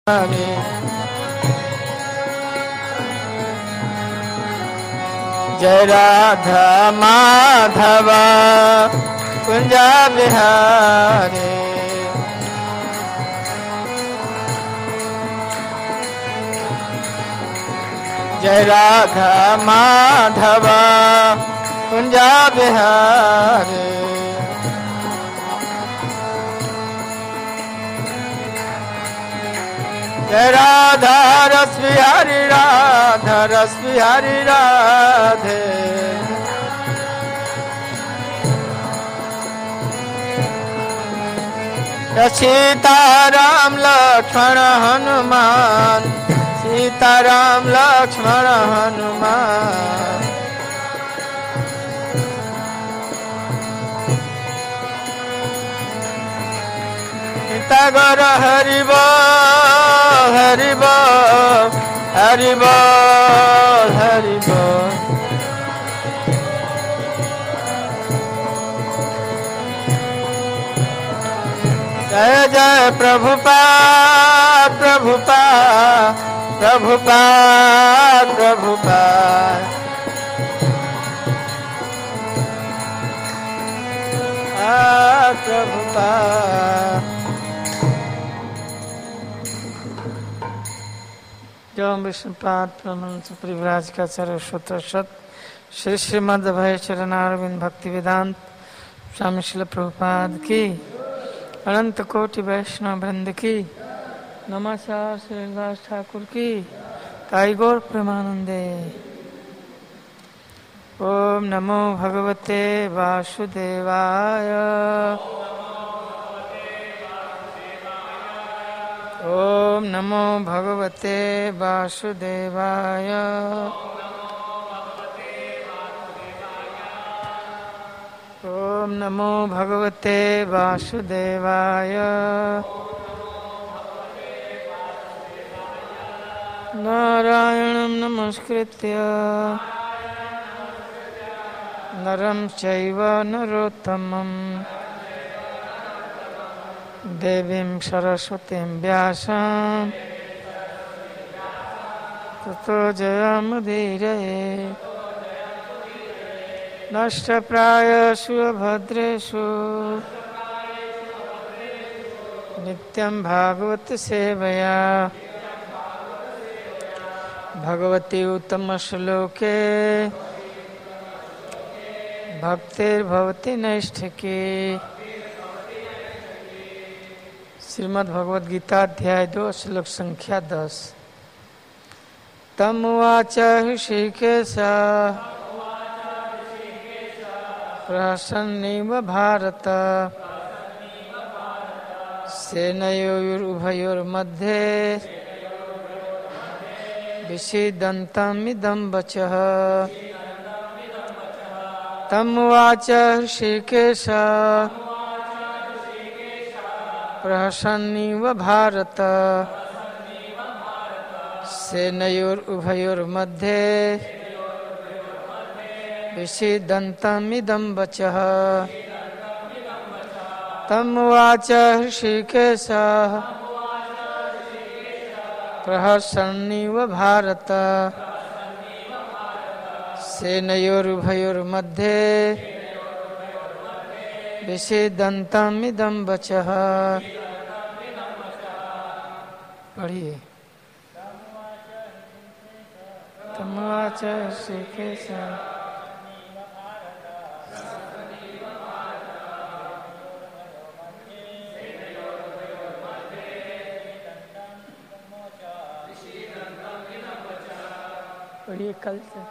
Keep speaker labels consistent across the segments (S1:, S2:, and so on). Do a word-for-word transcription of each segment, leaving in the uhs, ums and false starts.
S1: जय राधा माधव कुंज बिहारी। जय राधा माधव कुंज बिहारी। जय राधा रस बिहारी राधा रस बिहारी राधे। सीताराम लक्ष्मण हनुमान सीताराम लक्ष्मण हनुमान। तगर हरि बोल हरि बोल हरि बोल हरि बोल। जय जय प्रभुपाद प्रभुपाद प्रभुपाद प्रभुपाद। आ प्रभुपाद। जो विष्णुपाद प्रमंच परिव्राज का सरस्वत सत श्री श्रीमद भय चरणारविंद भक्ति वेदांत स्वामी श्रील प्रभुपाद की अनंत कोटि वैष्णव वृंद की नमस्कार। श्रीदास ठाकुर की काई गौर प्रेमानंदे। ओम नमो भगवते वासुदेवाय। ओम नमो भगवते वासुदेवाय। ओम नमो भगवते वासुदेवाय। नारायणं नमस्कृत्य नरं चैव नरोत्तमं देवीं सरस्वतीं व्यासं ततो जयमुदीरये। नष्टप्रायेषु अभद्रेषु नित्यं भागवत सेवया भगवती उत्तम श्लोके भक्तिर्भवति नैष्ठिकी। श्रीमद् भगवद गीता अध्याय दो श्लोक संख्या दस। तम उवाच ऋषिकेश प्रहसन्निव भारत सेनयोरुभयोर्मध्ये विषीदन्तमिदं वचः। तम उवाच ऋषिकेश प्रहसन्निव भारत सेनयोरुभयोर्मध्ये विषीदन्तमिदं वचः। तम उवाच ऋषिकेश प्रहसन्निव भारत सेनयोरुभयोर्मध्ये विषीदन्तमिदं वचः। पढ़िए। तम उवाच ऋषिकेश पढ़िए कल से।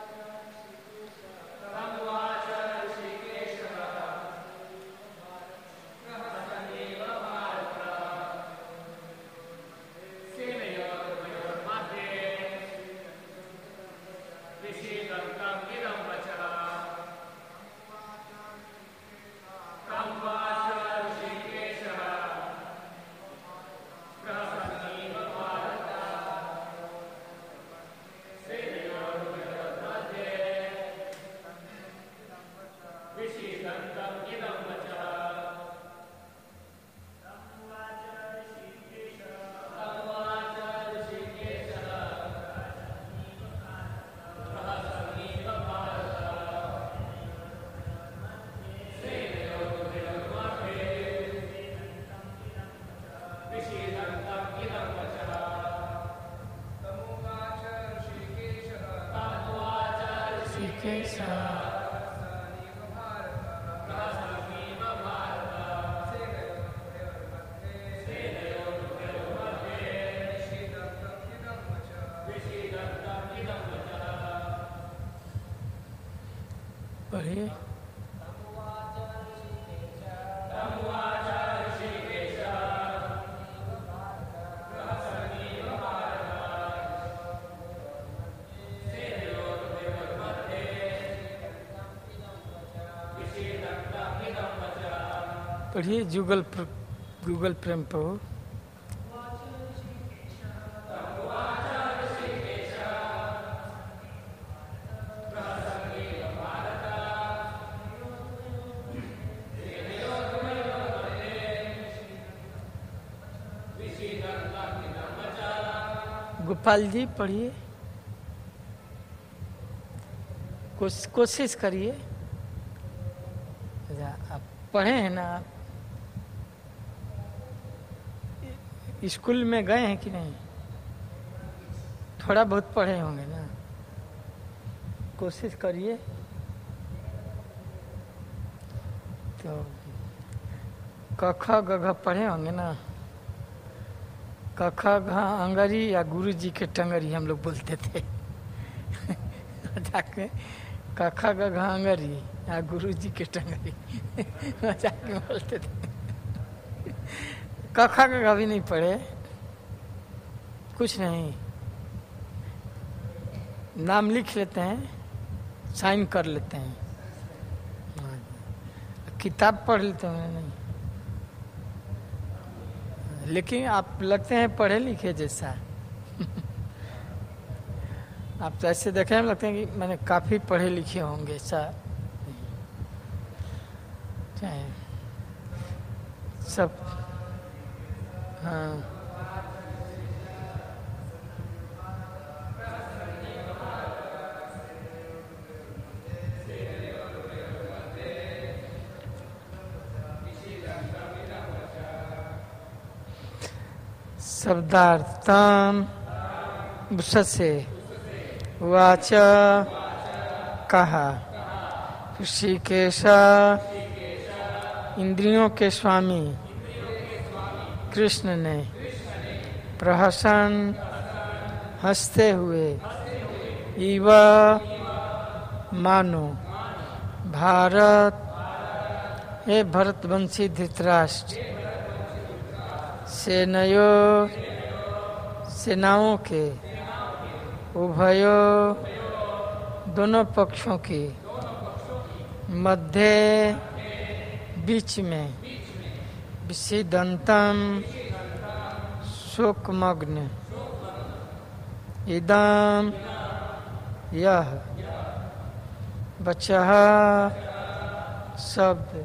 S1: ऋषिकेशा पढ़िए। पढ़िए गूगल प्र, गूगल प्रेम प्रभु। गोपाल जी पढ़िए, कोशिश करिए। आप पढ़े हैं ना, स्कूल में गए हैं कि नहीं? थोड़ा बहुत पढ़े होंगे ना, कोशिश करिए। तो क ख ग घ पढ़े होंगे ना। क ख घ अंगरी या गुरु जी के टंगरी हम लोग बोलते थे जाके क ख ग घ अंगरी या गुरु जी के टंगरी जाके बोलते थे। क ख ग घ भी नहीं पढ़े, कुछ नहीं, नाम लिख लेते हैं, साइन कर लेते हैं, किताब पढ़ लेते हैं नहीं। लेकिन आप लगते हैं पढ़े लिखे जैसा आप तो ऐसे देखे हैं, लगते हैं कि मैंने काफी पढ़े लिखे होंगे ऐसा। चाहे सब हाँ शब्दार्थम से वाच कहा। ऋषिकेश इंद्रियों के स्वामी कृष्ण ने प्रहसन हंसते हुए इव मानो भारत, हे भरतवंशी धृतराष्ट्र, सेनयो सेनाओं के उभयो दोनों पक्षों की मध्य बीच में विषिदंतम शोकमग्न इदम यह बचह शब्द,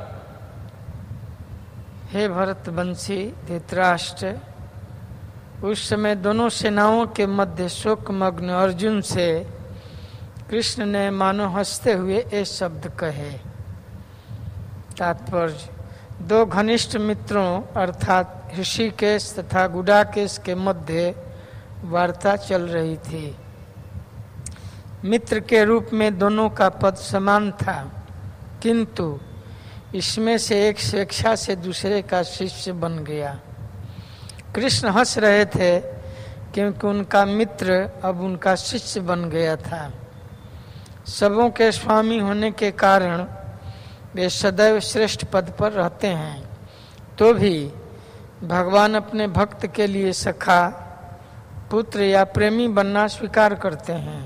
S1: हे भरतवंशी धृतराष्ट्र, उस समय दोनों सेनाओं के मध्य शोकमग्न अर्जुन से कृष्ण ने मानो हंसते हुए ये शब्द कहे। तात्पर्य, दो घनिष्ठ मित्रों अर्थात ऋषिकेश तथा गुडाकेश के मध्य वार्ता चल रही थी। मित्र के रूप में दोनों का पद समान था, किंतु इसमें से एक स्वेच्छा से दूसरे का शिष्य बन गया। कृष्ण हंस रहे थे क्योंकि उनका मित्र अब उनका शिष्य बन गया था। सबों के स्वामी होने के कारण वे सदैव श्रेष्ठ पद पर रहते हैं, तो भी भगवान अपने भक्त के लिए सखा, पुत्र या प्रेमी बनना स्वीकार करते हैं।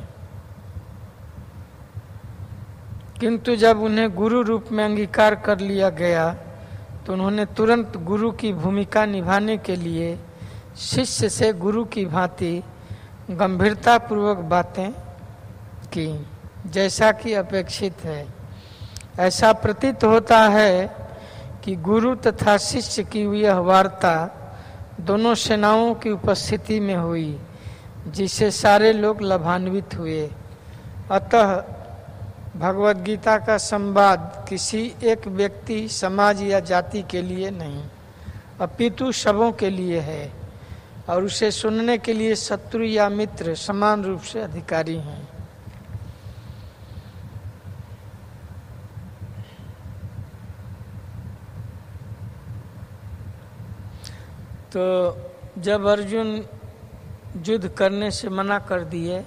S1: किंतु जब उन्हें गुरु रूप में अंगीकार कर लिया गया तो उन्होंने तुरंत गुरु की भूमिका निभाने के लिए शिष्य से गुरु की भांति गंभीरता पूर्वक बातें की, जैसा कि अपेक्षित है। ऐसा प्रतीत होता है कि गुरु तथा शिष्य की यह वार्ता दोनों सेनाओं की उपस्थिति में हुई, जिससे सारे लोग लाभान्वित हुए। अतः भगवद गीता का संवाद किसी एक व्यक्ति, समाज या जाति के लिए नहीं, अपितु सबों के लिए है, और उसे सुनने के लिए शत्रु या मित्र समान रूप से अधिकारी हैं। तो जब अर्जुन युद्ध करने से मना कर दिए,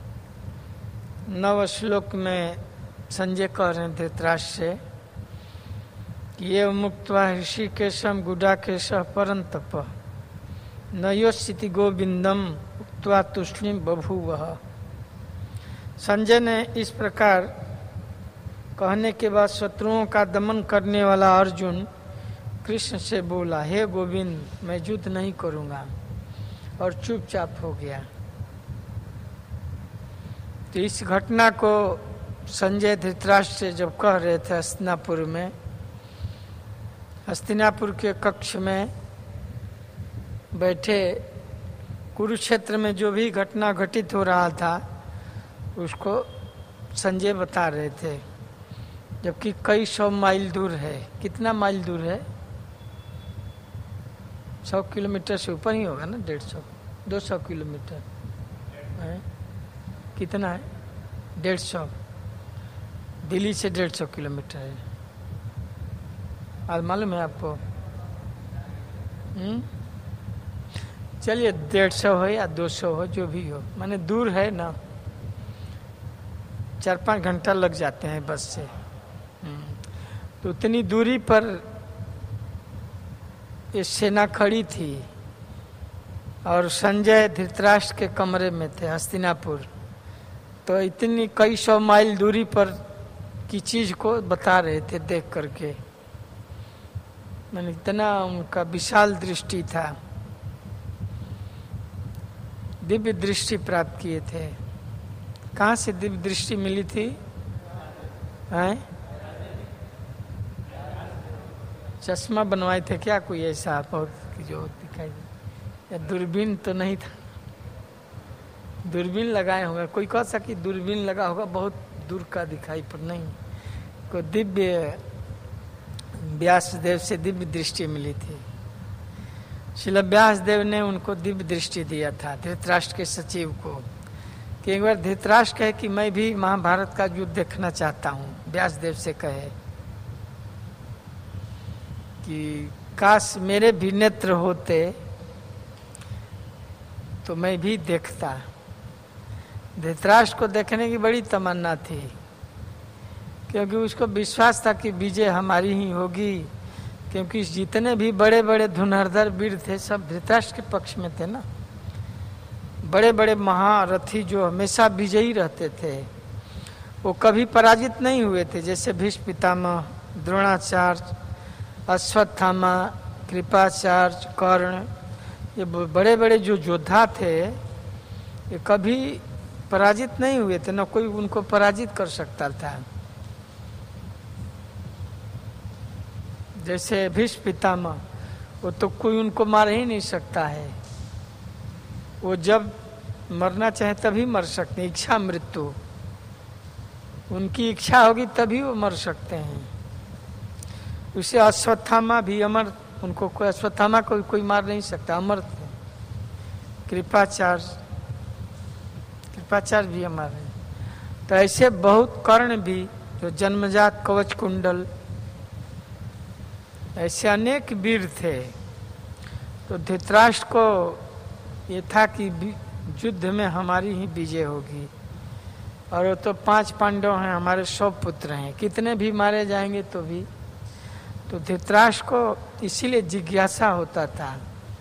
S1: नव श्लोक में संजय कह रहे थे धृतराष्ट्र से कि ये मुक्त्वा ऋषिकेशम गुडाकेश परंतप नयोस्थिति गोविंदम उक्त्वा तुष्णिम बभूवः। संजय ने इस प्रकार कहने के बाद शत्रुओं का दमन करने वाला अर्जुन कृष्ण से बोला, हे गोविंद, मैं युद्ध नहीं करूंगा, और चुपचाप हो गया। तो इस घटना को संजय धृतराष्ट्र से जब कह रहे थे हस्तिनापुर में, हस्तिनापुर के कक्ष में बैठे कुरुक्षेत्र में जो भी घटना घटित हो रहा था उसको संजय बता रहे थे, जबकि कई सौ माइल दूर है। कितना माइल दूर है? सौ किलोमीटर से ऊपर ही होगा ना, डेढ़ सौ दो सौ किलोमीटर है। कितना है? डेढ़ सौ। दिल्ली से डेढ़ सौ किलोमीटर है। आज मालूम है आपको? हम्म चलिए, डेढ़ सौ हो या दो सौ हो, जो भी हो, माने दूर है ना, चार पाँच घंटा लग जाते हैं बस से। तो उतनी दूरी पर ये सेना खड़ी थी और संजय धृतराष्ट्र के कमरे में थे हस्तिनापुर। तो इतनी कई सौ माइल दूरी पर की चीज को बता रहे थे देख करके। मैंने इतना उनका विशाल दृष्टि था, दिव्य दृष्टि प्राप्त किए थे। कहाँ से दिव्य दृष्टि मिली थी? हैं? चश्मा बनवाए थे क्या कोई ऐसा बहुत जो दिखाई दे? या दूरबीन तो नहीं था? दूरबीन लगाए होंगे, कोई कह सकी दूरबीन लगा होगा, बहुत दूर का दिखाई, पर नहीं, को दिव्य व्यास देव से दिव्य दृष्टि मिली थी। श्रील व्यास देव ने उनको दिव्य दृष्टि दिया था धृतराष्ट्र के सचिव को, कि एक बार धृतराष्ट्र कहे कि मैं भी महाभारत का युद्ध देखना चाहता हूँ। व्यास देव से कहे कि काश मेरे भी नेत्र होते तो मैं भी देखता। धृतराष्ट्र को देखने की बड़ी तमन्ना थी, क्योंकि उसको विश्वास था कि विजय हमारी ही होगी, क्योंकि जितने भी बड़े बड़े धनुर्धर वीर थे सब धृतराष्ट्र के पक्ष में थे ना। बड़े बड़े महारथी जो हमेशा विजयी रहते थे वो कभी पराजित नहीं हुए थे, जैसे भीष्म पितामह, द्रोणाचार्य, अश्वत्थामा, कृपाचार्य, कर्ण, ये बड़े बड़े जो योद्धा थे ये कभी पराजित नहीं हुए थे, न कोई उनको पराजित कर सकता था। जैसे भीष्म पितामह, वो तो कोई उनको मार ही नहीं सकता है, वो जब मरना चाहे तभी मर सकते हैं, इच्छा मृत्यु, उनकी इच्छा होगी तभी वो मर सकते हैं। उसे अश्वत्थामा भी अमर, उनको कोई अश्वत्थामा को कोई मार नहीं सकता, अमर थे। कृपाचार्य कृपाचार्य भी अमर है। तो ऐसे बहुत कर्ण भी, जो जन्मजात कवच कुंडल, ऐसे अनेक वीर थे। तो धृतराष्ट्र को ये था कि युद्ध में हमारी ही विजय होगी, और वो तो पांच पांडव हैं, हमारे सौ पुत्र हैं, कितने भी मारे जाएंगे तो भी। तो धृतराष्ट्र को इसीलिए जिज्ञासा होता था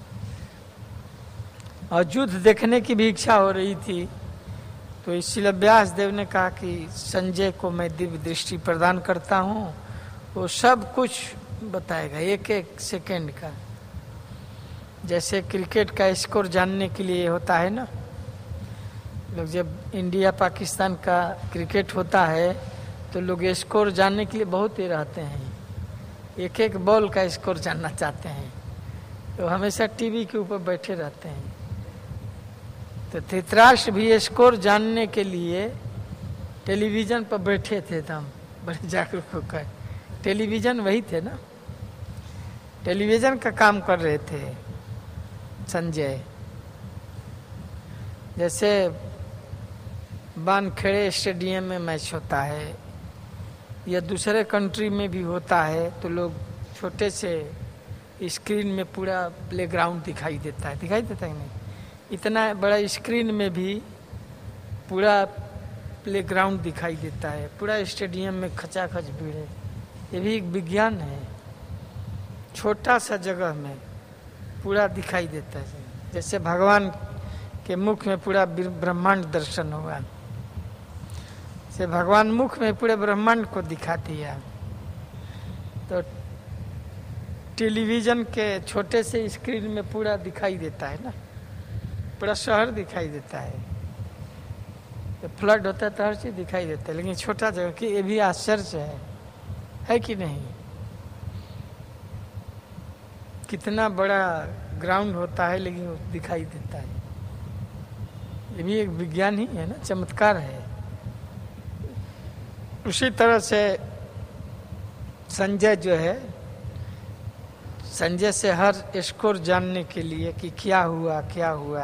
S1: और युद्ध देखने की भी इच्छा हो रही थी। तो इसीलिए व्यास देव ने कहा कि संजय को मैं दिव्य दृष्टि प्रदान करता हूँ, वो सब कुछ बताएगा एक एक सेकंड का। जैसे क्रिकेट का स्कोर जानने के लिए होता है ना, लोग जब इंडिया पाकिस्तान का क्रिकेट होता है तो लोग स्कोर जानने के लिए बहुत ही रहते हैं, एक एक बॉल का स्कोर जानना चाहते हैं, तो हमेशा टीवी के ऊपर बैठे रहते हैं। तो धृतराष्ट्र भी स्कोर जानने के लिए टेलीविजन पर बैठे थे, तो हम बड़े जागरूक होकर, टेलीविजन वही थे ना, टेलीविजन का काम कर रहे थे संजय। जैसे वानखेड़े स्टेडियम में मैच होता है या दूसरे कंट्री में भी होता है, तो लोग छोटे से स्क्रीन में पूरा प्लेग्राउंड दिखाई देता है, दिखाई देता है नहीं? इतना बड़ा स्क्रीन में भी पूरा प्लेग्राउंड दिखाई देता है, पूरा स्टेडियम में खचाखच भीड़ है। ये भी एक विज्ञान है। छोटा सा जगह में पूरा दिखाई देता है, जैसे भगवान के मुख में पूरा ब्रह्मांड दर्शन हुआ, से भगवान मुख में पूरे ब्रह्मांड को दिखा दिया। तो टेलीविजन के छोटे से स्क्रीन में पूरा दिखाई देता है ना, पूरा शहर दिखाई देता है। तो फ्लड होता है तो हर चीज दिखाई देता है, लेकिन छोटा जगह की ये भी आश्चर्य है, है कि नहीं? कितना बड़ा ग्राउंड होता है लेकिन वो दिखाई देता है। ये भी एक विज्ञान ही है ना, चमत्कार है। उसी तरह से संजय जो है, संजय से हर स्कोर जानने के लिए कि क्या हुआ क्या हुआ,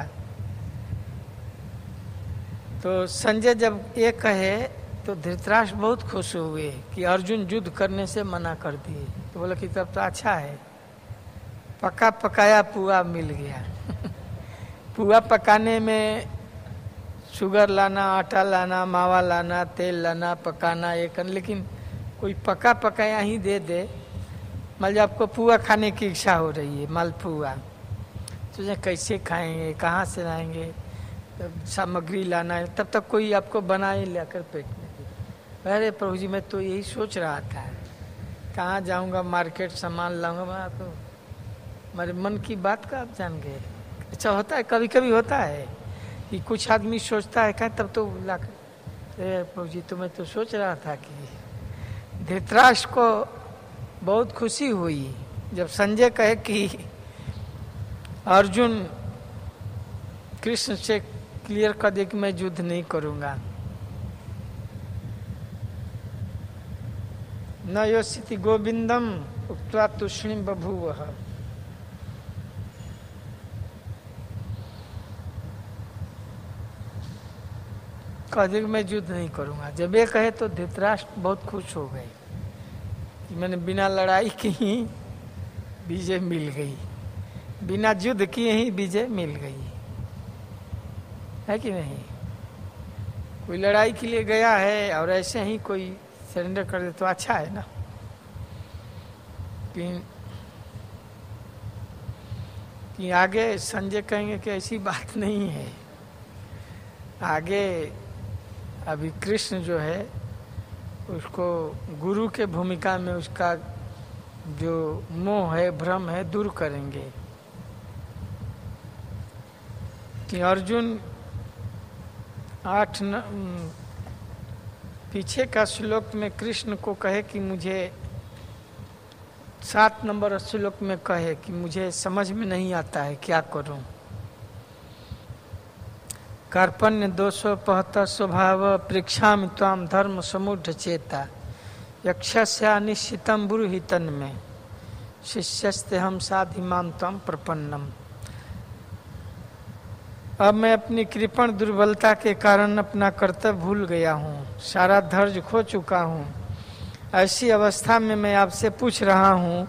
S1: तो संजय जब ये कहे तो धृतराष्ट्र बहुत खुश हुए कि अर्जुन युद्ध करने से मना कर दिए। तो बोला कि तब तो अच्छा है, पका पकाया पुआ मिल गया। पुआ पकाने में शुगर लाना, आटा लाना, मावा लाना, तेल लाना, पकाना ये कर, लेकिन कोई पका पकाया ही दे दे। मान लो आपको पुआ खाने की इच्छा हो रही है, मालपुआ, सोचे कैसे खाएंगे, कहाँ से लाएंगे, तब सामग्री लाना है, तब तक कोई आपको बनाए लेकर पेट में दे। अरे प्रभु जी मैं तो यही सोच रहा था, कहाँ जाऊँगा, मार्केट सामान लाऊंगा। मैं आपको मेरे मन की बात का आप जान गए। अच्छा होता है, कभी कभी होता है कि कुछ आदमी सोचता है कहीं, तब तो ला कर प्रभु जी तो मैं तो सोच रहा था कि धृतराष्ट्र को बहुत खुशी हुई जब संजय कहे कि अर्जुन कृष्ण से क्लियर कर दे कि मैं युद्ध नहीं करूंगा। न योषिति गोविंदम उक्त्वा तूष्णीम बभूवः। कह दे कि मैं युद्ध नहीं करूंगा। जब ये कहे तो धृतराष्ट्र बहुत खुश हो गए कि मैंने बिना लड़ाई की ही विजय मिल गई, बिना युद्ध किए ही विजय मिल गई, है कि नहीं? कोई लड़ाई के लिए गया है और ऐसे ही कोई सरेंडर कर दे तो अच्छा है ना। कि, कि आगे संजय कहेंगे कि ऐसी बात नहीं है। आगे अभी कृष्ण जो है उसको गुरु के भूमिका में उसका जो मोह है, भ्रम है, दूर करेंगे। कि अर्जुन आठ न, पीछे का श्लोक में कृष्ण को कहे कि मुझे, सात नंबर श्लोक में कहे कि मुझे समझ में नहीं आता है क्या करूं। कार्पण्य दोषो पहत स्वभाव परीक्षामि त्वाम धर्म समुढ़ चेता यक्षस्या निश्चितम बुरुहितन में शिष्यस्ते हम साधिमाम त्वम प्रपन्नम। अब मैं अपनी कृपण दुर्बलता के कारण अपना कर्तव्य भूल गया हूँ, सारा धैर्य खो चुका हूँ। ऐसी अवस्था में मैं आपसे पूछ रहा हूँ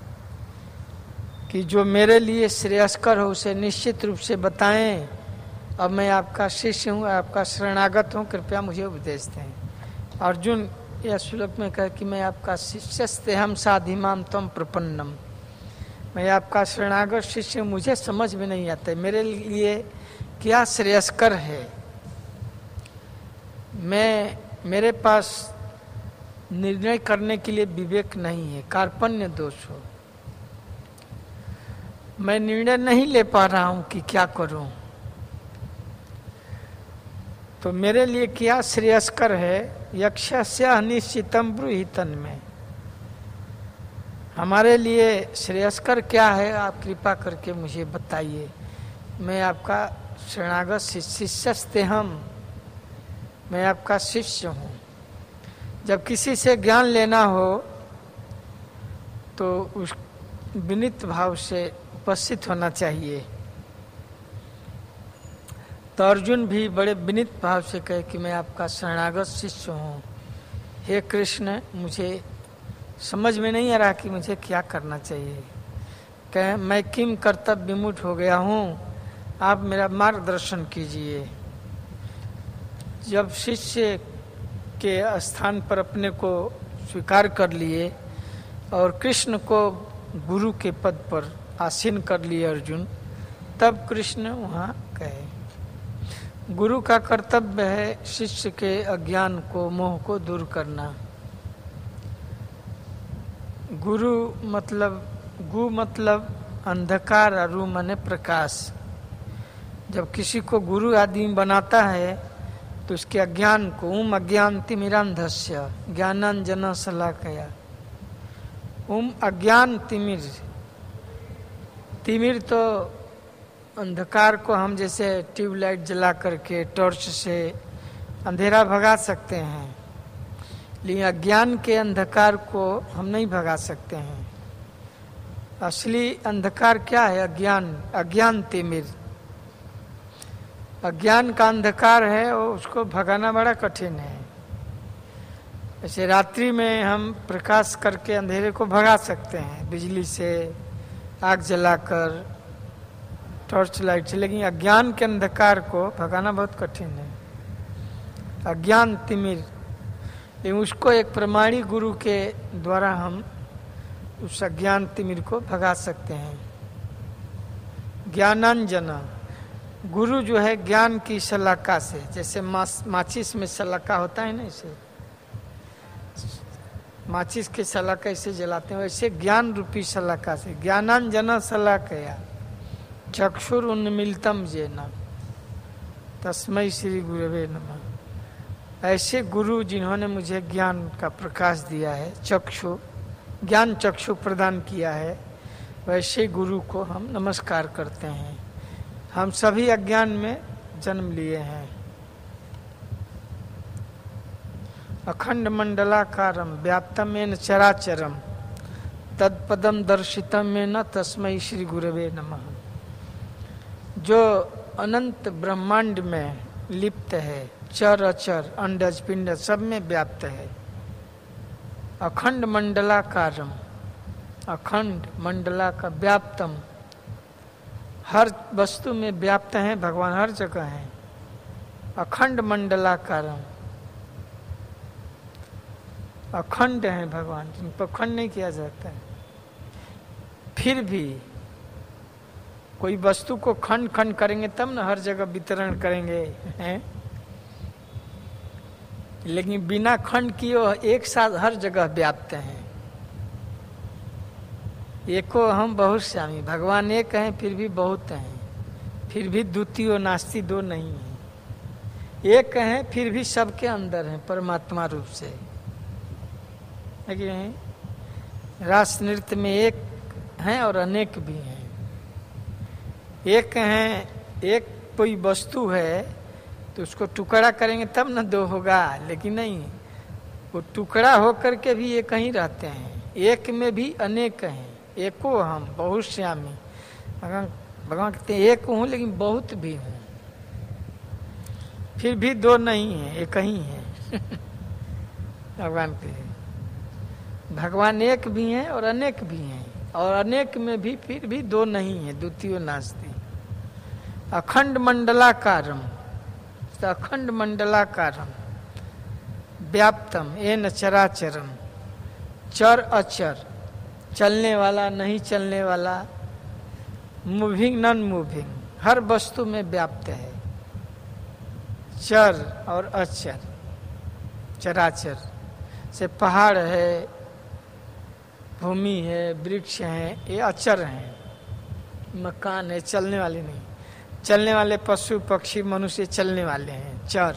S1: कि जो मेरे लिए श्रेयस्कर हो उसे निश्चित रूप से बताएं। अब मैं आपका शिष्य हूँ, आपका शरणागत हूँ, कृपया मुझे उपदेश दें। अर्जुन यह श्लोक में कहे कि मैं आपका शिष्यस्ते हम साधिमाम त्वम प्रपन्नम, मैं आपका शरणागत शिष्य, मुझे समझ में नहीं आता मेरे लिए क्या श्रेयस्कर है। मैं, मेरे पास निर्णय करने के लिए विवेक नहीं है, कार्पण्य दोष हो, मैं निर्णय नहीं ले पा रहा हूं कि क्या करूं। तो मेरे लिए क्या श्रेयस्कर है। यक्षस्य अनिश्चितम ब्रूहितन में, हमारे लिए श्रेयस्कर क्या है, आप कृपा करके मुझे बताइए। मैं आपका शरणागत शिष्यस्ते हम, मैं आपका शिष्य हूँ। जब किसी से ज्ञान लेना हो तो उस विनीत भाव से उपस्थित होना चाहिए। तो अर्जुन भी बड़े विनीत भाव से कहे कि मैं आपका शरणागत शिष्य हूँ। हे कृष्ण, मुझे समझ में नहीं आ रहा कि मुझे क्या करना चाहिए। कहें मैं किम कर्तव्य विमुख हो गया हूँ, आप मेरा मार्गदर्शन कीजिए। जब शिष्य के स्थान पर अपने को स्वीकार कर लिए और कृष्ण को गुरु के पद पर आसीन कर लिए अर्जुन, तब कृष्ण वहाँ कहे गुरु का कर्तव्य है शिष्य के अज्ञान को, मोह को दूर करना। गुरु मतलब गु मतलब अंधकार और रू माने प्रकाश। जब किसी को गुरु आदि बनाता है तो उसके अज्ञान को, उम अज्ञान तिमिरांधस्य ज्ञानांजन शलाकया, उम अज्ञान तिमिर, तिमिर तो अंधकार को हम जैसे ट्यूबलाइट जला करके टॉर्च से अंधेरा भगा सकते हैं, लेकिन अज्ञान के अंधकार को हम नहीं भगा सकते हैं। असली अंधकार क्या है? अज्ञान, अज्ञान तिमिर, अज्ञान का अंधकार है और उसको भगाना बड़ा कठिन है। ऐसे रात्रि में हम प्रकाश करके अंधेरे को भगा सकते हैं, बिजली से, आग जलाकर, टॉर्च लाइट से, लेकिन अज्ञान के अंधकार को भगाना बहुत कठिन है। अज्ञान तिमिर, लेकिन उसको एक प्रमाणी गुरु के द्वारा हम उस अज्ञान तिमिर को भगा सकते हैं। ज्ञानांजना, गुरु जो है ज्ञान की शलाका से, जैसे माचिस में शलाका होता है ना, इसे माचिस के शलाका इसे जलाते हैं, वैसे ज्ञान रूपी शलाका से, ज्ञानांजना शलाकया चक्षुर उन्मिलितम जेन तस्मै श्री गुरवे नमः। ऐसे गुरु जिन्होंने मुझे ज्ञान का प्रकाश दिया है, चक्षु ज्ञान चक्षु प्रदान किया है, वैसे गुरु को हम नमस्कार करते हैं। हम सभी अज्ञान में जन्म लिए हैं। अखंड मंडलाकारम व्याप्तम येन चराचरम तत्पदम दर्शितम येन तस्मै श्री गुरवे नमः। जो अनंत ब्रह्मांड में लिप्त है, चर अचर अंडज पिंड सब में व्याप्त है। अखंड मंडलाकारम, अखंड मंडला का व्याप्तम, हर वस्तु में व्याप्त है भगवान, हर जगह है। अखंड मंडलाकारम, अखंड है भगवान, जिनको अखंड नहीं किया जाता है। फिर भी कोई वस्तु को खंड खंड करेंगे तब ना हर जगह वितरण करेंगे, हैं? लेकिन बिना खंड किए एक साथ हर जगह व्याप्त हैं। एको हम बहुत श्यामी, भगवान एक हैं फिर भी बहुत हैं, फिर भी द्वितीय नास्ति दो नहीं है। एक हैं फिर भी सबके अंदर हैं परमात्मा रूप से, लेकिन रास नृत्य में एक हैं और अनेक भी हैं। एक हैं, एक कोई वस्तु है तो उसको टुकड़ा करेंगे तब न दो होगा, लेकिन नहीं, वो टुकड़ा होकर के भी एक ही रहते हैं। एक में भी अनेक हैं, एको हम बहुत श्यामी। भगवान भगवान कहते हैं एक हूँ लेकिन बहुत भी हूँ, फिर भी दो नहीं है, एक ही है। भगवान के भगवान एक भी हैं और अनेक भी हैं, और अनेक में भी फिर भी दो नहीं है, द्वितीय नास्ति। अखंड मंडलाकारम, अखंड मंडलाकारम व्याप्तम येन चराचरम, चर अचर, चलने वाला नहीं चलने वाला, मूविंग नॉन मूविंग, हर वस्तु में व्याप्त है। चर और अचर, चराचर से पहाड़ है, भूमि है, वृक्ष है, ये अचर हैं। मकान है, चलने वाले नहीं। चलने वाले पशु पक्षी मनुष्य चलने वाले हैं, चर।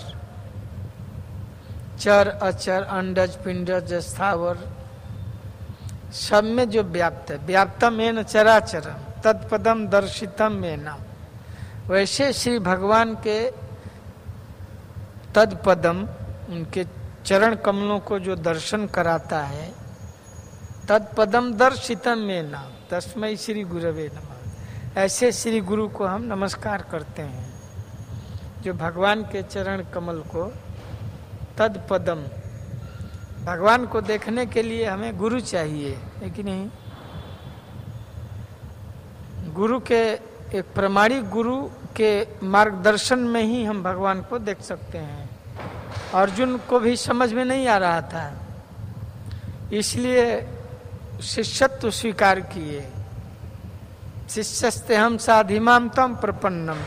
S1: चर अचर अंडज पिंडज स्थावर सब में जो व्याप्त है, व्याप्तम येन चराचरम तत्पदम दर्शितम येन। वैसे श्री भगवान के तत्पदम, उनके चरण कमलों को जो दर्शन कराता है, तत्पदम दर्शितम येन तस्मै श्री गुरवे नमः। ऐसे श्री गुरु को हम नमस्कार करते हैं, जो भगवान के चरण कमल को, तत्पदम, भगवान को देखने के लिए हमें गुरु चाहिए, है कि नहीं? गुरु के, एक प्रमाणिक गुरु के मार्गदर्शन में ही हम भगवान को देख सकते हैं। अर्जुन को भी समझ में नहीं आ रहा था, इसलिए शिष्यत्व स्वीकार किए। शिष्यस्ते हम साधिमाम तम प्रपन्नम,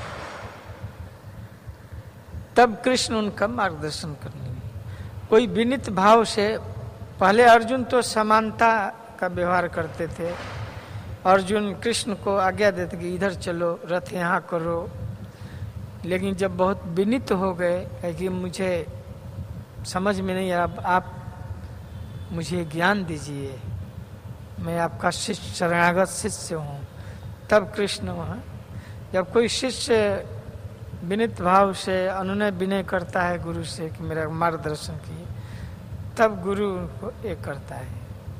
S1: तब कृष्ण उनका मार्गदर्शन करने लगे। कोई विनित भाव से, पहले अर्जुन तो समानता का व्यवहार करते थे। अर्जुन कृष्ण को आज्ञा देते कि इधर चलो, रथ यहाँ करो, लेकिन जब बहुत विनित हो गए कि मुझे समझ में नहीं आ, आप मुझे ज्ञान दीजिए, मैं आपका शिष्य, शरणागत शिष्य हूँ, तब कृष्ण वहाँ। जब कोई शिष्य विनित भाव से अनुनय विनय करता है गुरु से कि मेरा मार्गदर्शन किए, तब गुरु को एक करता है।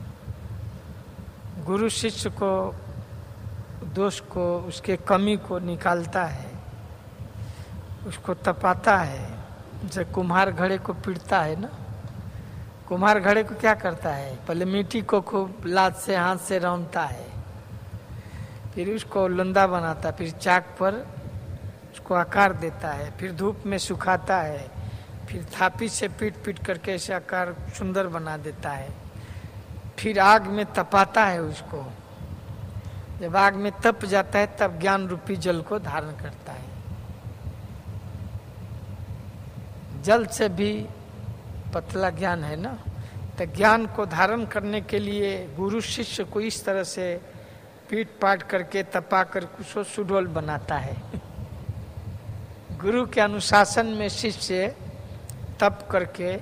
S1: गुरु शिष्य को दोष को, उसके कमी को निकालता है, उसको तपाता है। जैसे कुम्हार घड़े को पीटता है ना, कुम्हार घड़े को क्या करता है, पहले मिट्टी को खूब लात से, हाथ से रौंदता है, फिर उसको लंदा बनाता है, फिर चाक पर उसको आकार देता है, फिर धूप में सुखाता है, फिर थापी से पीट पीट करके ऐसे आकार सुंदर बना देता है, फिर आग में तपाता है उसको। जब आग में तप जाता है तब ज्ञान रूपी जल को धारण करता है। जल से भी पतला ज्ञान है ना, तो ज्ञान को धारण करने के लिए गुरु शिष्य को इस तरह से पीट पाट करके तपा कर कुछ सुडोल बनाता है। गुरु के अनुशासन में शिष्य तप करके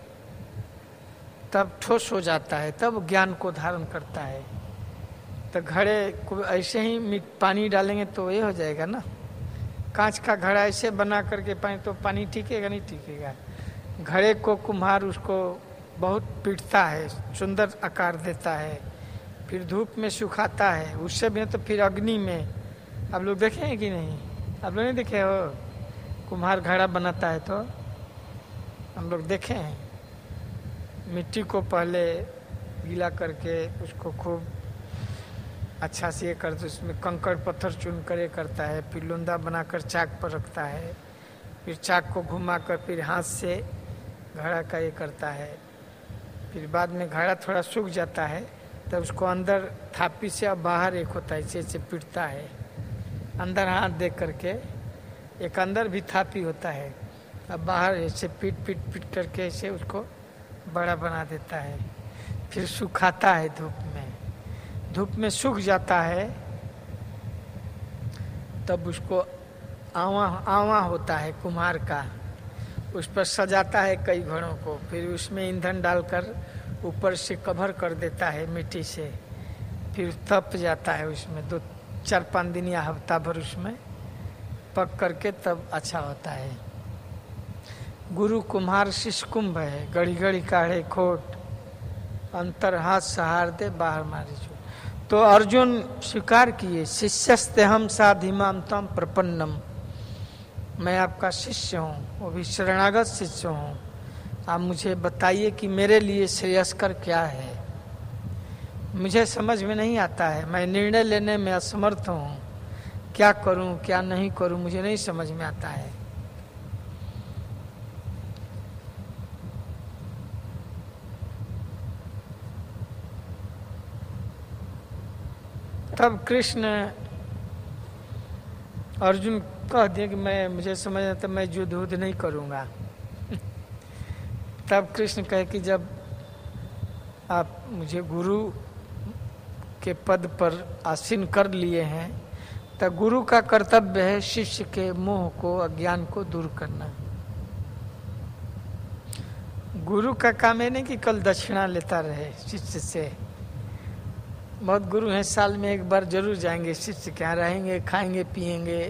S1: तब ठोस हो जाता है, तब ज्ञान को धारण करता है। तो घड़े को ऐसे ही मीठ पानी डालेंगे तो ये हो जाएगा ना, कांच का घड़ा ऐसे बना करके पानी, तो पानी टिकेगा नहीं टिकेगा। घड़े को कुम्हार उसको बहुत पीटता है, सुंदर आकार देता है, फिर धूप में सुखाता है, उससे भी तो फिर अग्नि में। आप लोग देखे हैं कि नहीं? आप लोग नहीं देखे हो? कुम्हार घड़ा बनाता है तो हम लोग देखे हैं। मिट्टी को पहले गीला करके उसको खूब अच्छा से ये करते, उसमें कंकड़ पत्थर चुन कर ये करता है, फिर लुंदा बनाकर चाक पर रखता है, फिर चाक को घुमा कर फिर हाथ से घड़ा का ये करता है। फिर बाद में घड़ा थोड़ा सूख जाता है तब उसको अंदर थापी से अब बाहर एक होता है, ऐसे ऐसे पीटता है, अंदर हाथ दे करके। एक अंदर भी थापी होता है, अब बाहर ऐसे पीट पीट पीट करके ऐसे उसको बड़ा बना देता है। फिर सुखाता है धूप में, धूप में सूख जाता है तब उसको आवा आवा होता है कुम्हार का, उस पर सजाता है कई घड़ों को, फिर उसमें ईंधन डालकर ऊपर से कवर कर देता है मिट्टी से, फिर तप जाता है उसमें दो चार पाँच दिन या हफ्ता भर उसमें पक करके तब अच्छा होता है। गुरु कुम्हार शिष्य कुंभ है, गड़ी गड़ी काढ़े खोट, अंतर हाथ सहार दे बाहर मारे जो। तो अर्जुन स्वीकार किए, शिष्यस्ते हम साधिमाम तम प्रपन्नम, मैं आपका शिष्य हूँ, वो भी शरणागत शिष्य हूँ। आप मुझे बताइए कि मेरे लिए श्रेयस्कर क्या है। मुझे समझ में नहीं आता है, मैं निर्णय लेने में असमर्थ हूँ, क्या करूँ क्या नहीं करूँ मुझे नहीं समझ में आता है। तब कृष्ण अर्जुन कह दिया कि मैं मुझे समझ में आता, मैं युद्ध युद्ध नहीं करूँगा। तब कृष्ण कहे कि जब आप मुझे गुरु के पद पर आसीन कर लिए हैं तो गुरु का कर्तव्य है शिष्य के मोह को, अज्ञान को दूर करना। गुरु का काम है नहीं कि कल दक्षिणा लेता रहे शिष्य से। बहुत गुरु हैं साल में एक बार जरूर जाएंगे शिष्य के यहाँ, रहेंगे, खाएंगे पिएंगे,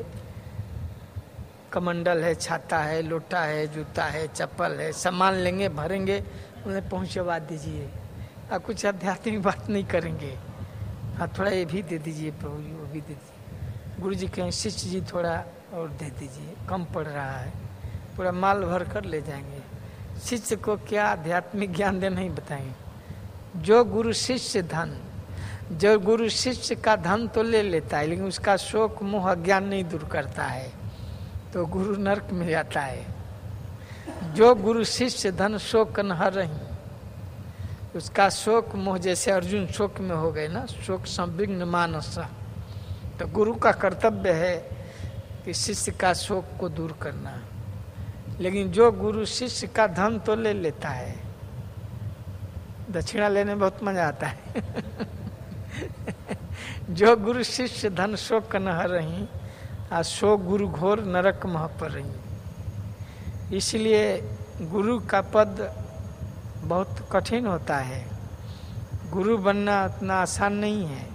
S1: कमंडल है, छाता है, लोटा है, जूता है, चप्पल है, सामान लेंगे, भरेंगे, उन्हें पहुँचवा दीजिए। आप कुछ आध्यात्मिक बात नहीं करेंगे, हाँ थोड़ा ये भी दे दीजिए प्रभु जी, वो भी दे दीजिए। गुरु जी कहें शिष्य जी थोड़ा और दे दीजिए, कम पड़ रहा है, पूरा माल भर कर ले जाएंगे। शिष्य को क्या आध्यात्मिक ज्ञान देना ही बताएंगे। जो गुरु शिष्य धन, जो गुरु शिष्य का धन तो ले लेता है लेकिन उसका शोक मोह अज्ञान नहीं दूर करता है तो गुरु नरक में जाता है। जो गुरु शिष्य धन शोक न हरहि, उसका शोक मोह, जैसे अर्जुन शोक में हो गए ना, शोक संविघ्न मानस, तो गुरु का कर्तव्य है कि शिष्य का शोक को दूर करना। लेकिन जो गुरु शिष्य का धन तो ले लेता है, दक्षिणा लेने में बहुत मजा आता है जो गुरु शिष्य धन शोक न हरहि, आ शोक गुरु घोर नरक मह परहि। इसलिए गुरु का पद बहुत कठिन होता है, गुरु बनना उतना आसान नहीं है।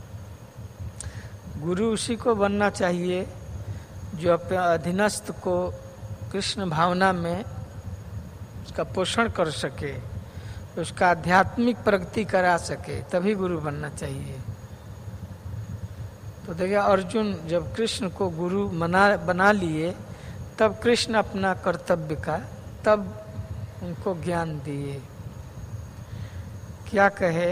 S1: गुरु उसी को बनना चाहिए जो अपने अधीनस्थ को कृष्ण भावना में उसका पोषण कर सके, उसका आध्यात्मिक प्रगति करा सके, तभी गुरु बनना चाहिए। तो देखिए अर्जुन जब कृष्ण को गुरु बना बना लिए तब कृष्ण अपना कर्तव्य का तब उनको ज्ञान दिए। क्या कहे,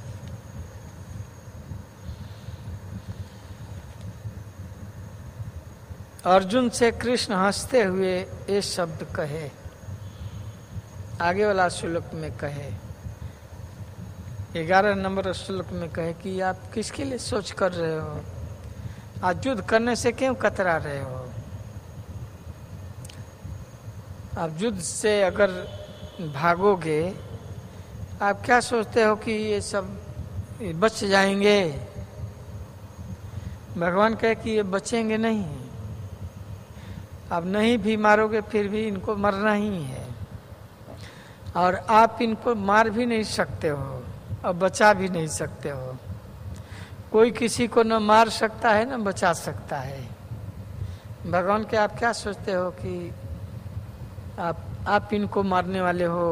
S1: अर्जुन से कृष्ण हंसते हुए ये शब्द कहे, आगे वाला श्लोक में कहे, ग्यारह नंबर श्लोक में कहे कि आप किसके लिए सोच कर रहे हो, आज युद्ध करने से क्यों कतरा रहे हो। आप युद्ध से अगर भागोगे, आप क्या सोचते हो कि ये सब बच जाएंगे। भगवान कहे कि ये बचेंगे नहीं, अब नहीं भी मारोगे फिर भी इनको मरना ही है, और आप इनको मार भी नहीं सकते हो और बचा भी नहीं सकते हो। कोई किसी को न मार सकता है न बचा सकता है। भगवान के आप क्या सोचते हो कि आप आप इनको मारने वाले हो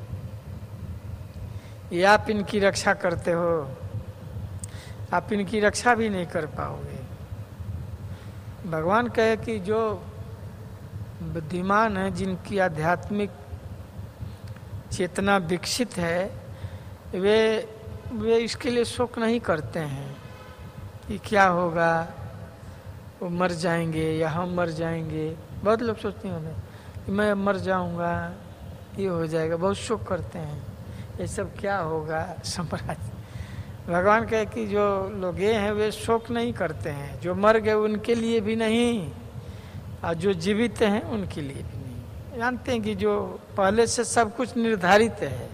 S1: या आप इनकी रक्षा करते हो। आप इनकी रक्षा भी नहीं कर पाओगे। भगवान कहे कि जो बुद्धिमान है, जिनकी आध्यात्मिक चेतना विकसित है, वे वे इसके लिए शोक नहीं करते हैं कि क्या होगा, वो मर जाएंगे या हम मर जाएंगे। बहुत लोग सोचते हैं कि मैं मर जाऊंगा, ये हो जाएगा, बहुत शोक करते हैं, ये सब क्या होगा साम्राज्य। भगवान कहे कि जो लोग ये हैं वे शोक नहीं करते हैं, जो मर गए उनके लिए भी नहीं और जो जीवित हैं उनके लिए भी नहीं। जानते हैं कि जो पहले से सब कुछ निर्धारित है,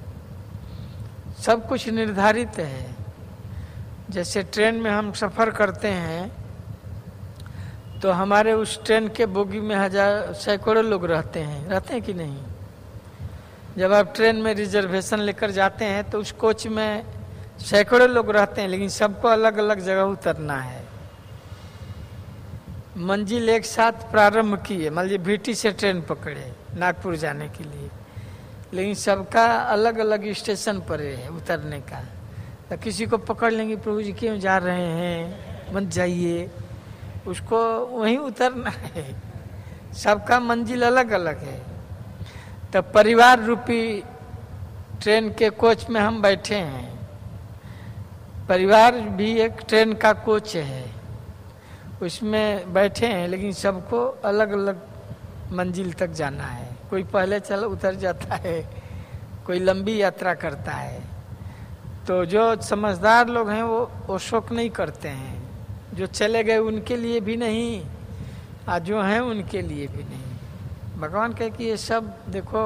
S1: सब कुछ निर्धारित है। जैसे ट्रेन में हम सफ़र करते हैं तो हमारे उस ट्रेन के बोगी में हजार सैकड़ों लोग रहते हैं, रहते हैं कि नहीं। जब आप ट्रेन में रिजर्वेशन लेकर जाते हैं तो उस कोच में सैकड़ों लोग रहते हैं, लेकिन सबको अलग अलग जगह उतरना है। मंजिल एक साथ प्रारंभ की है, मान लीजिए भीटी से ट्रेन पकड़े नागपुर जाने के लिए, लेकिन सबका अलग अलग स्टेशन पर है उतरने का। तो किसी को पकड़ लेंगे, प्रभु जी क्यों जा रहे हैं, मत जाइए, उसको वहीं उतरना है। सबका मंजिल अलग अलग है। तो परिवार रूपी ट्रेन के कोच में हम बैठे हैं। परिवार भी एक ट्रेन का कोच है, उसमें बैठे हैं, लेकिन सबको अलग अलग मंजिल तक जाना है। कोई पहले चल उतर जाता है, कोई लंबी यात्रा करता है। तो जो समझदार लोग हैं वो वो शोक नहीं करते हैं। जो चले गए उनके लिए भी नहीं, और जो हैं उनके लिए भी नहीं। भगवान कहे कि ये सब देखो,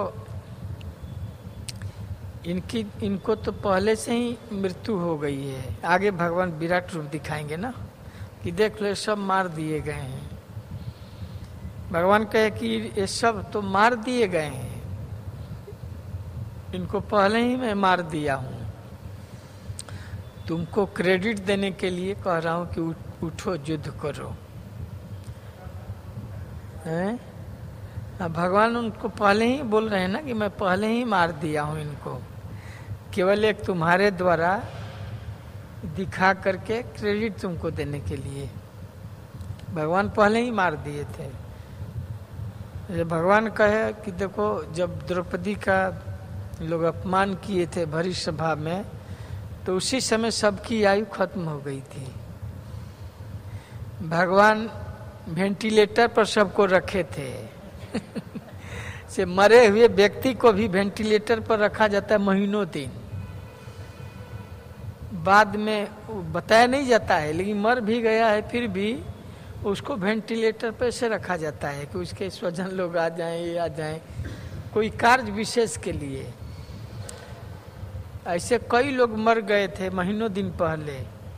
S1: इनकी इनको तो पहले से ही मृत्यु हो गई है। आगे भगवान विराट रूप दिखाएंगे ना कि देख लो सब मार दिए गए हैं। भगवान कहे कि ये सब तो मार दिए गए हैं, इनको पहले ही मैं मार दिया हूं। तुमको क्रेडिट देने के लिए कह रहा हूं कि उठो युद्ध करो। हैं? अब भगवान उनको पहले ही बोल रहे हैं ना कि मैं पहले ही मार दिया हूं इनको, केवल एक तुम्हारे द्वारा दिखा करके क्रेडिट तुमको देने के लिए। भगवान पहले ही मार दिए थे। भगवान कहे कि देखो, जब द्रौपदी का लोग अपमान किए थे भरी सभा में, तो उसी समय सबकी आयु खत्म हो गई थी। भगवान वेंटिलेटर पर सबको रखे थे से मरे हुए व्यक्ति को भी वेंटिलेटर पर रखा जाता है महीनों दिन, बाद में बताया नहीं जाता है, लेकिन मर भी गया है फिर भी उसको वेंटिलेटर पर से रखा जाता है कि उसके स्वजन लोग आ जाएं, ये आ जाएं कोई कार्य विशेष के लिए। ऐसे कई लोग मर गए थे महीनों दिन पहले,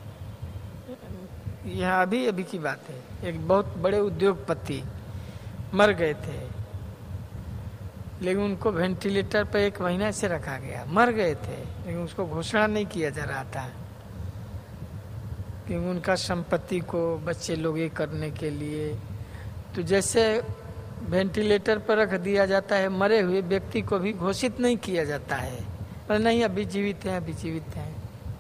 S1: यहाँ अभी अभी की बात है, एक बहुत बड़े उद्योगपति मर गए थे, लेकिन उनको वेंटिलेटर पर एक महीना से रखा गया। मर गए थे लेकिन उसको घोषणा नहीं किया जा रहा था, क्योंकि उनका संपत्ति को बच्चे लोग ये करने के लिए। तो जैसे वेंटिलेटर पर रख दिया जाता है, मरे हुए व्यक्ति को भी घोषित नहीं किया जाता है, पर नहीं अभी जीवित हैं, अभी जीवित हैं।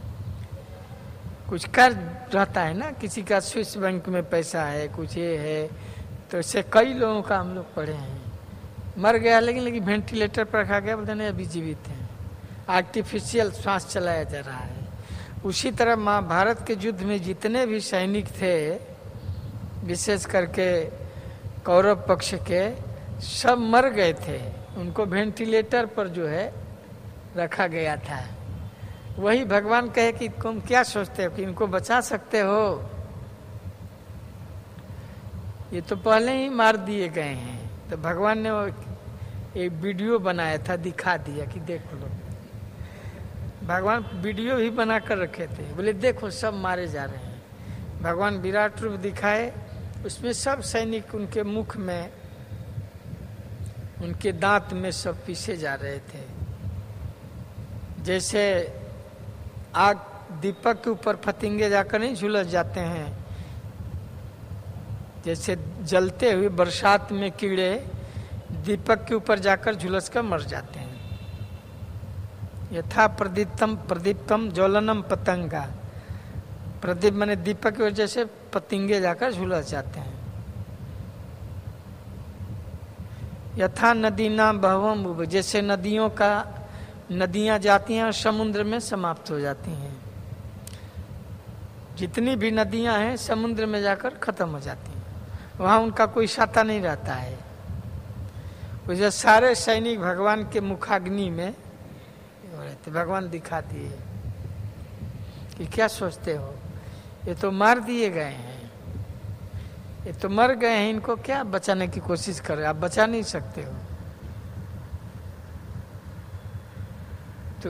S1: कुछ कर रहता है ना, किसी का स्विस बैंक में पैसा है, कुछ ये है, तो इससे कई लोगों का हम लोग पढ़े हैं, मर गया लेकिन लेकिन वेंटिलेटर पर रखा गया, बोलते नहीं अभी जीवित हैं, आर्टिफिशियल श्वास चलाया जा रहा है। उसी तरह महाभारत के युद्ध में जितने भी सैनिक थे, विशेष करके कौरव पक्ष के, सब मर गए थे, उनको वेंटिलेटर पर जो है रखा गया था। वही भगवान कहे कि तुम क्या सोचते हो कि इनको बचा सकते हो, ये तो पहले ही मार दिए गए हैं। तो भगवान ने एक वीडियो बनाया था, दिखा दिया कि देख लो। भगवान वीडियो भी बना कर रखे थे, बोले देखो सब मारे जा रहे हैं। भगवान विराट रूप दिखाए, उसमें सब सैनिक उनके मुख में, उनके दांत में सब पीसे जा रहे थे। जैसे आग दीपक के ऊपर फतिंगे जाकर नहीं झुलस जाते हैं, जैसे जलते हुए बरसात में कीड़े दीपक के ऊपर जाकर झुलस कर मर जाते हैं। यथा प्रदीप्तम प्रदीप्तम ज्वलनम पतंगा, प्रदीप माने दीपक की वजह से पतंगे जाकर झुलस जाते हैं। यथा नदी नाम बहवम, जैसे नदियों का नदियां जाती हैं और समुद्र में समाप्त हो जाती हैं। जितनी भी नदियां हैं समुद्र में जाकर खत्म हो जाती हैं, वहां उनका कोई साता नहीं रहता है। वजह सारे सैनिक भगवान के मुखाग्नि में रहते। भगवान दिखा दिए कि क्या सोचते हो, ये तो मार दिए गए हैं, ये तो मर गए हैं, इनको क्या बचाने की कोशिश कर रहे, आप बचा नहीं सकते हो। तो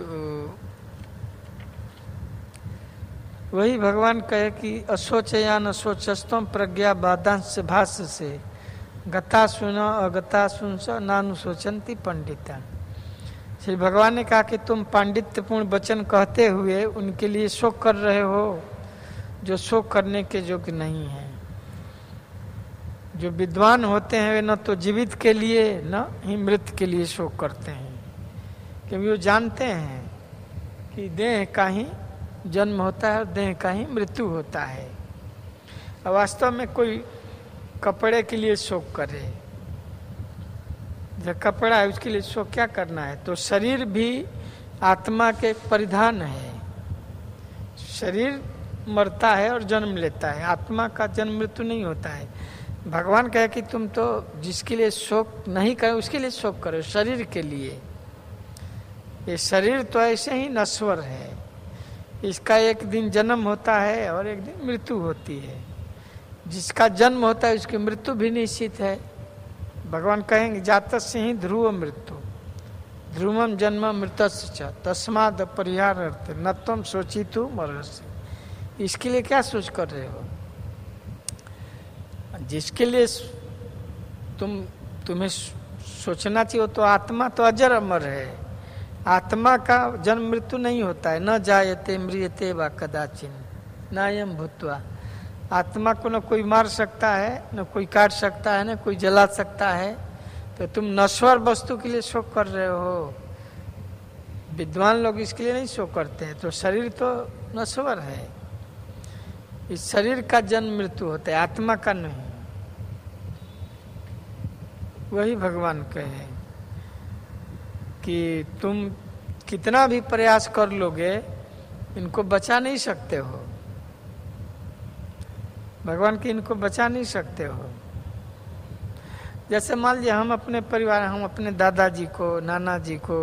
S1: वही भगवान कहे कि असोचयान असोचस्तम प्रज्ञा बाधांश भाष्य से गता सुना अगता सुन नानुशोचंती पंडिता। श्री भगवान ने कहा कि तुम पांडित्यपूर्ण वचन कहते हुए उनके लिए शोक कर रहे हो जो शोक करने के योग्य नहीं है। जो विद्वान होते हैं वे न तो जीवित के लिए न ही मृत के लिए शोक करते हैं, क्योंकि वो जानते हैं कि देह का ही जन्म होता है और देह का ही मृत्यु होता है। और वास्तव में कोई कपड़े के लिए शोक करे, जो कपड़ा है उसके लिए शोक क्या करना है। तो शरीर भी आत्मा के परिधान है, शरीर मरता है और जन्म लेता है, आत्मा का जन्म मृत्यु नहीं होता है। भगवान कहे कि तुम तो जिसके लिए शोक नहीं करे उसके लिए शोक करो, शरीर के लिए। ये शरीर तो ऐसे ही नश्वर है, इसका एक दिन जन्म होता है और एक दिन मृत्यु होती है। जिसका जन्म होता है उसकी मृत्यु भी निश्चित है। भगवान कहेंगे जातस्य ही ध्रुव मृत्यु, ध्रुवम जन्म मृतस्य तस्माद परिहार अर्थ न तुम सोचितु मरस्य। इसके लिए क्या सोच कर रहे हो, जिसके लिए तुम तुम्हें सोचना चाहिए तो आत्मा तो अजर अमर है, आत्मा का जन्म मृत्यु नहीं होता है। न जायते मृयते वा कदाचिन नायम भूत्वा। आत्मा को न कोई मार सकता है, न कोई काट सकता है, न कोई जला सकता है। तो तुम नश्वर वस्तु के लिए शोक कर रहे हो, विद्वान लोग इसके लिए नहीं शोक करते हैं। तो शरीर तो नश्वर है, इस शरीर का जन्म मृत्यु होता है, आत्मा का नहीं। वही भगवान कहे कि तुम कितना भी प्रयास कर लोगे इनको बचा नहीं सकते हो, भगवान की इनको बचा नहीं सकते हो। जैसे मान लीजिए हम अपने परिवार, हम अपने दादाजी को, नाना जी को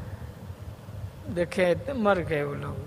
S1: देखे मर गए वो लोग,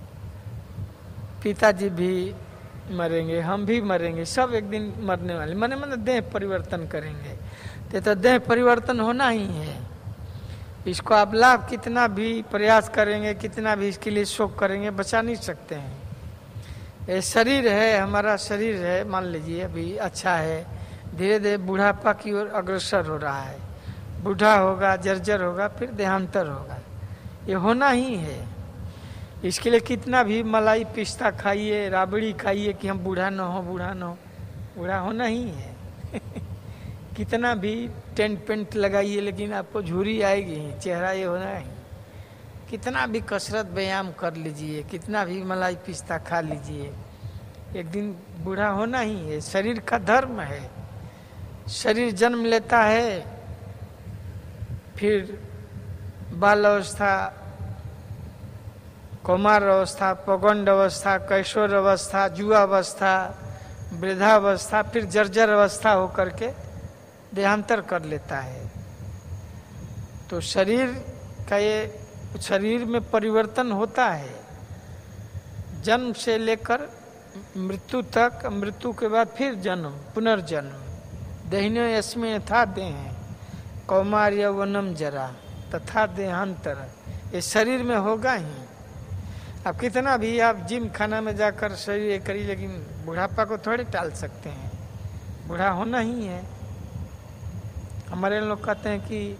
S1: पिताजी भी मरेंगे, हम भी मरेंगे, सब एक दिन मरने वाले, मने मने देह परिवर्तन करेंगे। तो, तो देह परिवर्तन होना ही है। इसको आप लाभ कितना भी प्रयास करेंगे, कितना भी इसके लिए शोक करेंगे, बचा नहीं सकते हैं। ये शरीर है, हमारा शरीर है, मान लीजिए अभी अच्छा है, धीरे धीरे बुढ़ापा की ओर अग्रसर हो रहा है, बूढ़ा होगा, जर्जर होगा, फिर देहांतर होगा, ये होना ही है। इसके लिए कितना भी मलाई पिस्ता खाइए, राबड़ी खाइए कि हम बूढ़ा न हो, बूढ़ा न हो, बूढ़ा होना ही है। कितना भी टेंट पेंट लगाइए, लेकिन आपको झुर्री आएगी, चेहरा ये होना है। कितना भी कसरत व्यायाम कर लीजिए, कितना भी मलाई पिस्ता खा लीजिए, एक दिन बूढ़ा होना ही है। शरीर का धर्म है। शरीर जन्म लेता है, फिर बाल अवस्था, कौमार अवस्था, पौगंड अवस्था, कैशोर अवस्था, युवा अवस्था, वृद्धावस्था, फिर जर्जर अवस्था होकर के देहांतर कर लेता है। तो शरीर का ये शरीर में परिवर्तन होता है, जन्म से लेकर मृत्यु तक, मृत्यु के बाद फिर जन्म, पुनर्जन्म। देहिनो यस्मिन् यथा देह कौमार यौवनम जरा तथा देहांतर, ये शरीर में होगा ही। अब कितना भी आप जिम खाना में जाकर शरीर ये करिए, लेकिन बुढ़ापा को थोड़े टाल सकते हैं, बूढ़ा होना ही है। हमारे लोग कहते हैं कि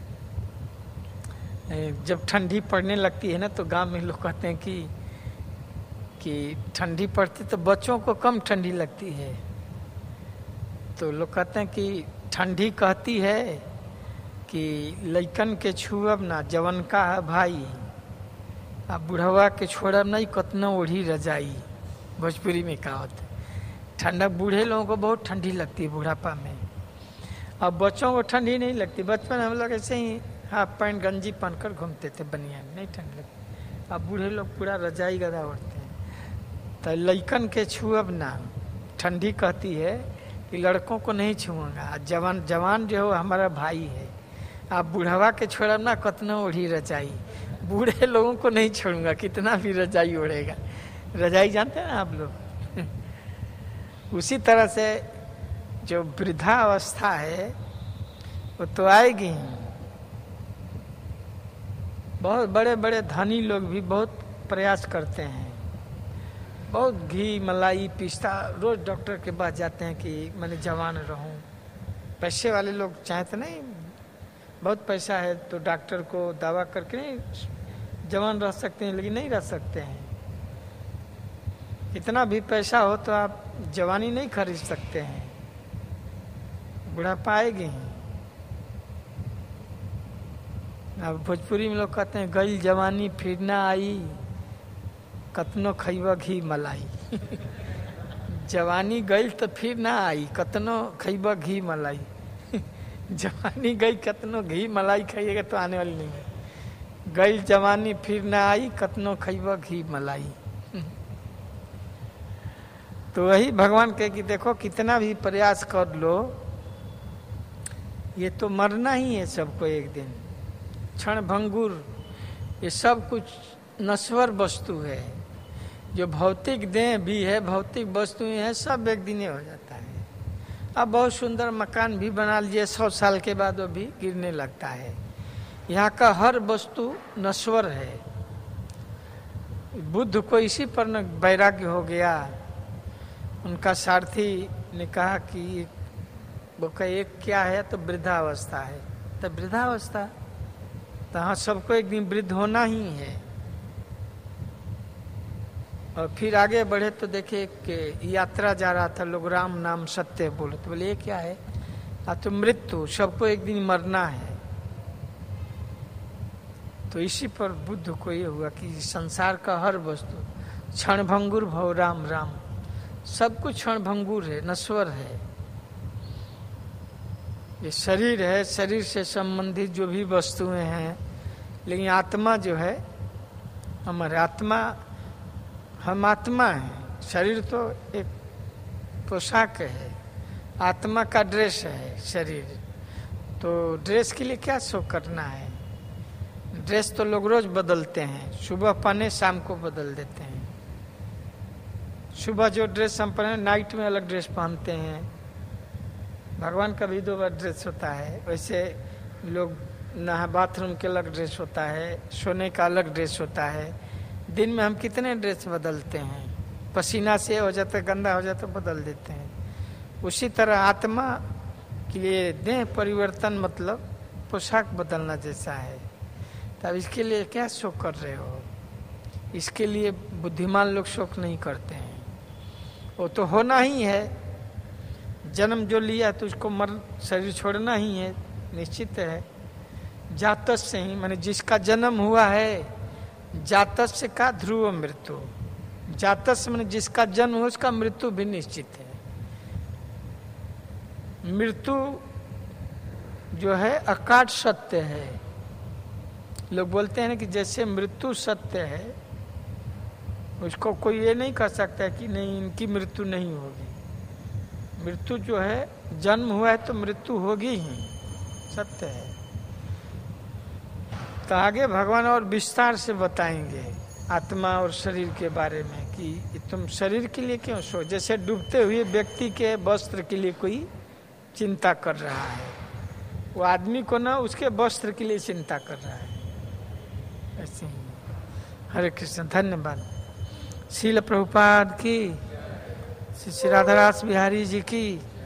S1: जब ठंडी पड़ने लगती है ना, तो गांव में लोग कहते हैं कि कि ठंडी पड़ती तो बच्चों को कम ठंडी लगती है। तो लोग कहते हैं कि ठंडी कहती है कि लइकन के छुअब ना, जवन का है भाई, अब बुढ़वा के छोड़ब नहीं, कतना ओढ़ी रजाई। भोजपुरी में कहावत है। ठंडा बूढ़े लोगों को बहुत ठंडी लगती है बुढ़ापा में, अब बच्चों को ठंडी नहीं लगती। बचपन हम लोग ऐसे ही हाफ पैंट गंजी पहनकर घूमते थे, बनियान, नहीं ठंड लगती। अब बूढ़े लोग पूरा रजाई गदा ओढ़ते हैं। तो लइकन के छुअब ना, ठंडी कहती है कि लड़कों को नहीं छुऊंगा। जवान जवान जो हो हमारा भाई है, आप बुढ़वा के छोड़ब ना, कतना ओढ़ी रजाई। बूढ़े लोगों को नहीं छोड़ूंगा, कितना भी रजाई ओढ़ेगा। रजाई जानते हैं ना आप लोग। उसी तरह से जो वृद्धा अवस्था है वो तो आएगी। बहुत बड़े बड़े धनी लोग भी बहुत प्रयास करते हैं, बहुत घी मलाई पिस्ता, रोज डॉक्टर के पास जाते हैं कि मैं जवान रहूं। पैसे वाले लोग चाहते नहीं, बहुत पैसा है तो डॉक्टर को दावा करके नहीं जवान रह सकते हैं, लेकिन नहीं रह सकते हैं। कितना भी पैसा हो तो आप जवानी नहीं खरीद सकते हैं, बुढ़ापा आएगी। अब भोजपुरी में लोग कहते हैं गई जवानी फिर ना आई, कतनो खैबा घी मलाई। जवानी गई तो फिर ना आई, कतनो खैबा घी मलाई। जवानी गई, कतनो घी मलाई खाइएगा तो आने वाली नहीं है। गई जवानी फिर ना आई, कतनो खैबा घी मलाई। तो वही भगवान कहे कि देखो कितना भी प्रयास कर लो, ये तो मरना ही है सबको एक दिन। क्षण भंगुर, ये सब कुछ नश्वर वस्तु है। जो भौतिक देह भी है, भौतिक वस्तुएं हैं, सब एक दिन हो जाता है। अब बहुत सुंदर मकान भी बना लीजिए, सौ साल के बाद वो भी गिरने लगता है। यहाँ का हर वस्तु नश्वर है। बुद्ध को इसी पर न वैराग्य हो गया। उनका सारथी ने कहा कि वो का एक क्या है, तो वृद्धावस्था है। तो वृद्धावस्था, तो हाँ सबको एक दिन वृद्ध होना ही है। और फिर आगे बढ़े तो देखे कि यात्रा जा रहा था, लोग राम नाम सत्य बोले, तो बोले ये क्या है, आ तो मृत्यु, सबको एक दिन मरना है। तो इसी पर बुद्ध को ये हुआ कि संसार का हर वस्तु क्षण भंगुर भव राम राम, सब कुछ क्षण भंगुर है, नश्वर है। ये शरीर है, शरीर से संबंधित जो भी वस्तुएं हैं, लेकिन आत्मा जो है, हमारे आत्मा हम आत्मा हैं, शरीर तो एक पोशाक है, आत्मा का ड्रेस है शरीर। तो ड्रेस के लिए क्या शो करना है? ड्रेस तो लोग रोज बदलते हैं, सुबह पहने शाम को बदल देते हैं। सुबह जो ड्रेस हम पहने, नाइट में अलग ड्रेस पहनते हैं। भगवान का भी दो बार ड्रेस होता है। वैसे लोग नहा बाथरूम के अलग ड्रेस होता है, सोने का अलग ड्रेस होता है। दिन में हम कितने ड्रेस बदलते हैं, पसीना से हो जाता, गंदा हो जाता, बदल देते हैं। उसी तरह आत्मा के लिए देह परिवर्तन मतलब पोशाक बदलना जैसा है। तब इसके लिए क्या शोक कर रहे हो? इसके लिए बुद्धिमान लोग शोक नहीं करते हैं। वो तो होना ही है, जन्म जो लिया तो उसको मर शरीर छोड़ना ही है, निश्चित है। जातस्य ही माने जिसका जन्म हुआ है, जातस्य का ध्रुव मृत्यु। जातस्य माने जिसका जन्म हो उसका मृत्यु भी निश्चित है। मृत्यु जो है अकाट सत्य है। लोग बोलते हैं कि जैसे मृत्यु सत्य है, उसको कोई ये नहीं कह सकता कि नहीं इनकी मृत्यु नहीं होगी। मृत्यु जो है, जन्म हुआ है तो मृत्यु होगी ही, सत्य है। तो आगे भगवान और विस्तार से बताएंगे आत्मा और शरीर के बारे में कि तुम शरीर के लिए क्यों सो, जैसे डूबते हुए व्यक्ति के वस्त्र के लिए कोई चिंता कर रहा है, वो आदमी को ना उसके वस्त्र के लिए चिंता कर रहा है। ऐसे ही। हरे कृष्ण। धन्यवाद। श्रील प्रभुपाद की, श्री राधारास बिहारी जी की।